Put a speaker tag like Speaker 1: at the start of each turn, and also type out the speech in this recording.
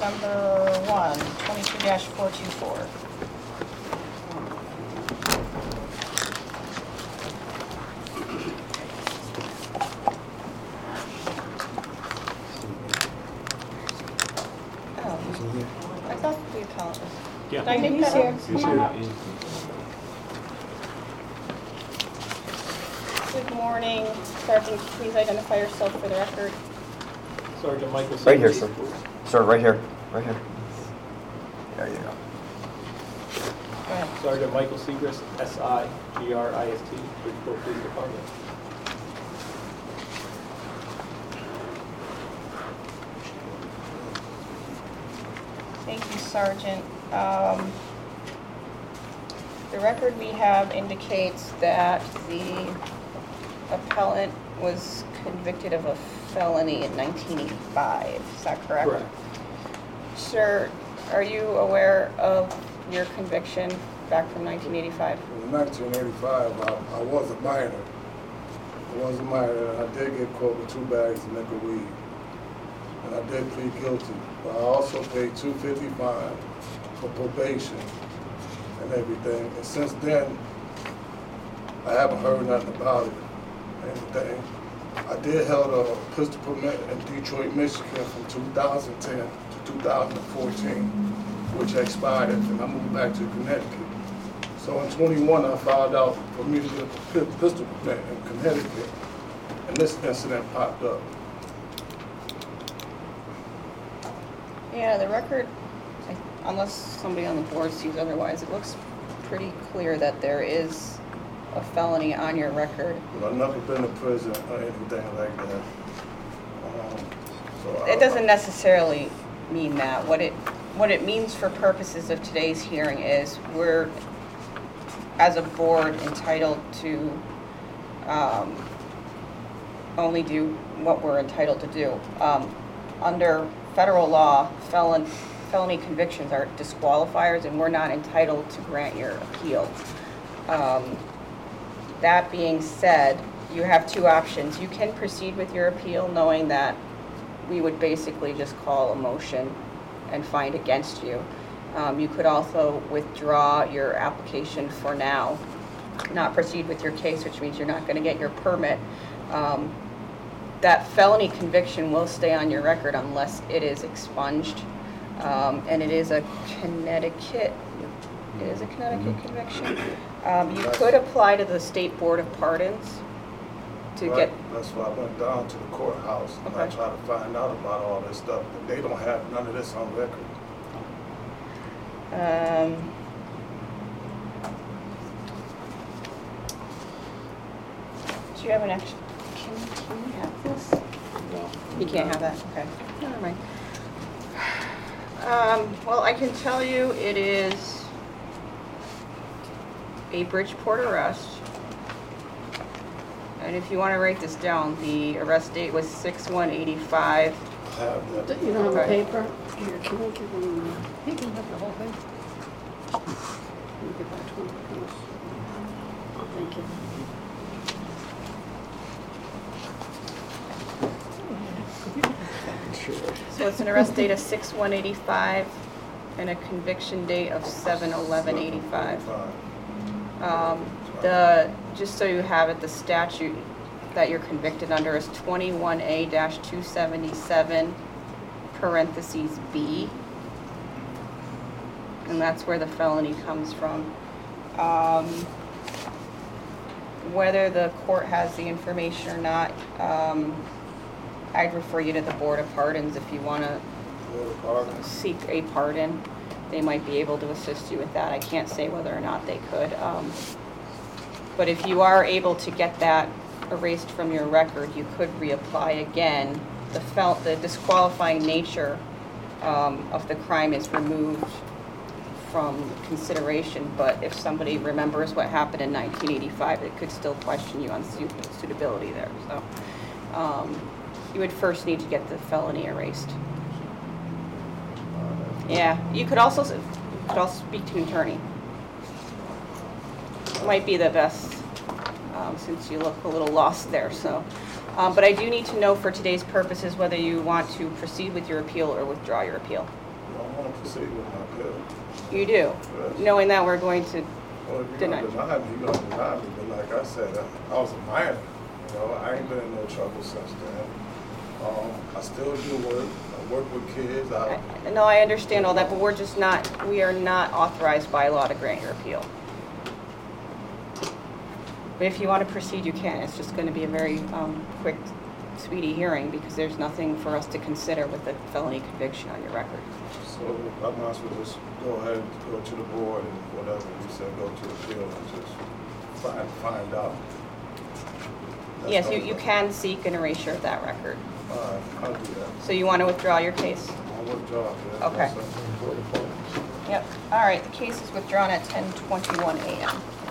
Speaker 1: number 1, 22-424. Oh, I thought the appellant was.
Speaker 2: Yeah.
Speaker 1: Did I make
Speaker 3: He's
Speaker 1: that
Speaker 3: here.
Speaker 1: up?
Speaker 2: He's here.
Speaker 1: Good morning, Sergeant. Please identify yourself for the record.
Speaker 2: Sergeant Michael.
Speaker 4: Right here,
Speaker 2: Segrist.
Speaker 4: sir. Sir, right here. Right here. There you go.
Speaker 1: Go ahead.
Speaker 2: Sergeant Michael Segrist, S-I-G-R-I-S-T, Bridgeport Police Department.
Speaker 1: Thank you, Sergeant. The record we have indicates that the appellant was convicted of a felony in 1985. Is that correct?
Speaker 2: Correct.
Speaker 1: Sir, are you aware of your conviction back from 1985?
Speaker 5: In 1985, I was a minor. And I did get caught with 2 bags of liquor weed. And I did plead guilty. But I also paid $255 for probation and everything. And since then, I haven't heard nothing about it. Anything. I did hold a pistol permit in Detroit, Michigan from 2010 to 2014, which expired, and I moved back to Connecticut. So in 21, I filed out for me to get a pistol permit in Connecticut, and this incident popped up.
Speaker 1: Yeah, the record, unless somebody on the board sees otherwise, it looks pretty clear that there is a felony on your record.
Speaker 5: But I've never been to prison or anything like that.
Speaker 1: It doesn't necessarily mean that. What it means for purposes of today's hearing is we're, as a board, entitled to only do what we're entitled to do. Under federal law, felony convictions are disqualifiers, and we're not entitled to grant your appeal. That being said, you have 2 options. You can proceed with your appeal knowing that we would basically just call a motion and find against you. You could also withdraw your application for now, not proceed with your case, which means you're not going to get your permit. That felony conviction will stay on your record unless it is expunged. And it is a Connecticut conviction. You could apply to the State Board of Pardons to
Speaker 5: Right.
Speaker 1: get.
Speaker 5: That's why I went down to the courthouse and I
Speaker 1: Okay.
Speaker 5: tried to find out about all this stuff, but they don't have none of this on record.
Speaker 1: Do you have an extra? Can you have this?
Speaker 2: No.
Speaker 1: You can't have that. Okay. Never mind. Well, I can tell you it is a Bridgeport arrest. And if you want to write this down, the arrest date was 6/1/85.
Speaker 5: I have that.
Speaker 3: You don't have a
Speaker 1: Okay.
Speaker 3: paper? Here, can I give him, he can have the whole thing. Let me give that to him, please. Thank you.
Speaker 1: So it's an arrest date of 6/1/85 and a conviction date of 7/11/85. Just so you have it, the statute that you're convicted under is 21A-277 parentheses B. And that's where the felony comes from. Whether the court has the information or not, I'd refer you to the Board of Pardons if you want to seek a pardon. They might be able to assist you with that. I can't say whether or not they could. But if you are able to get that erased from your record, you could reapply again. The disqualifying nature of the crime is removed from consideration, but if somebody remembers what happened in 1985, it could still question you on suitability there. So you would first need to get the felony erased. Yeah, you could also speak to an attorney. Might be the best, since you look a little lost there. So, but I do need to know for today's purposes whether you want to proceed with your appeal or withdraw your appeal.
Speaker 5: proceed with my appeal.
Speaker 1: You do,
Speaker 5: Yes.
Speaker 1: knowing that we're going to,
Speaker 5: Well, if you're
Speaker 1: Deny.
Speaker 5: gonna deny me, you're gonna deny me, but like I said, I was a minor, you know, I ain't been in no trouble since then. I still do work, I work with kids,
Speaker 1: no, I understand all that, but we are not authorized by law to grant your appeal. But if you want to proceed, you can. It's just going to be a very quick, speedy hearing because there's nothing for us to consider with a felony conviction on your record.
Speaker 5: so I might as well just go ahead and go to the board and whatever you said, go to appeal and just find out. That's
Speaker 1: Yes,
Speaker 5: all.
Speaker 1: you can seek an erasure of that record.
Speaker 5: All right, I'll do that.
Speaker 1: So you want to withdraw your case?
Speaker 5: I'll withdraw, yeah.
Speaker 1: Okay.
Speaker 5: Yes, sir.
Speaker 2: Board appointments.
Speaker 1: Yep. All right, the case is withdrawn at 10:21 a.m.